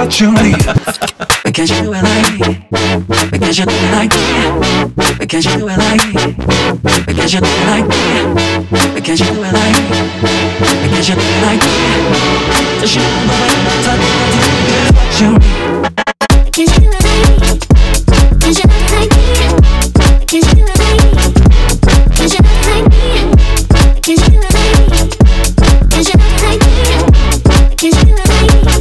what you need. But can't you do it like me? But can't you do it like me? But can't you do it like me? But can't you do it like me? But can't you do it like me? But can't you do it like me? So she don't know what you need. Can't you do it like me? Can't you do it like me? Can't you do it like me? Can't you do it like me? Can't you do it like me? Can't you do it like me? Can't you do it like me? Can't you do it like me?